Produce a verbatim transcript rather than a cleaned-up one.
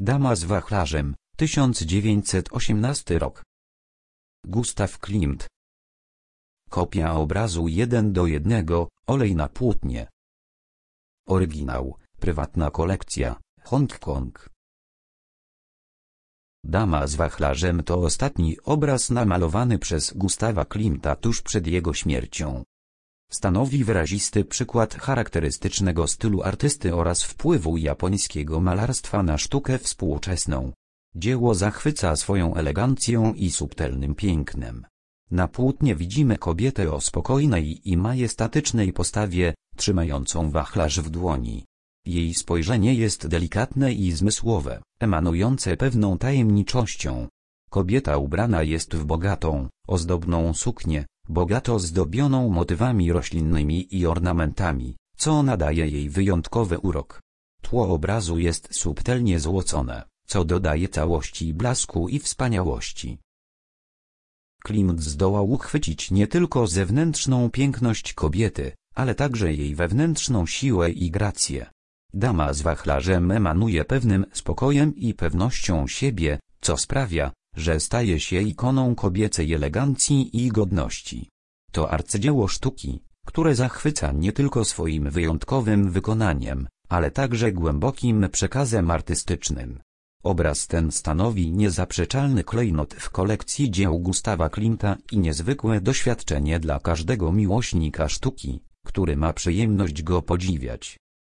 Dama z wachlarzem, tysiąc dziewięćset osiemnasty rok. Gustav Klimt. Kopia obrazu jeden do jednego, olej na płótnie. Oryginał, prywatna kolekcja, Hongkong. Dama z wachlarzem to ostatni obraz namalowany przez Gustawa Klimta tuż przed jego śmiercią. Stanowi wyrazisty przykład charakterystycznego stylu artysty oraz wpływu japońskiego malarstwa na sztukę współczesną. Dzieło zachwyca swoją elegancją i subtelnym pięknem. Na płótnie widzimy kobietę o spokojnej i majestatycznej postawie, trzymającą wachlarz w dłoni. Jej spojrzenie jest delikatne i zmysłowe, emanujące pewną tajemniczością. Kobieta ubrana jest w bogatą, ozdobną suknię, bogato zdobioną motywami roślinnymi i ornamentami, co nadaje jej wyjątkowy urok. Tło obrazu jest subtelnie złocone, co dodaje całości blasku i wspaniałości. Klimt zdołał uchwycić nie tylko zewnętrzną piękność kobiety, ale także jej wewnętrzną siłę i grację. Dama z wachlarzem emanuje pewnym spokojem i pewnością siebie, co sprawia, że staje się ikoną kobiecej elegancji i godności. To arcydzieło sztuki, które zachwyca nie tylko swoim wyjątkowym wykonaniem, ale także głębokim przekazem artystycznym. Obraz ten stanowi niezaprzeczalny klejnot w kolekcji dzieł Gustawa Klimta i niezwykłe doświadczenie dla każdego miłośnika sztuki, który ma przyjemność go podziwiać.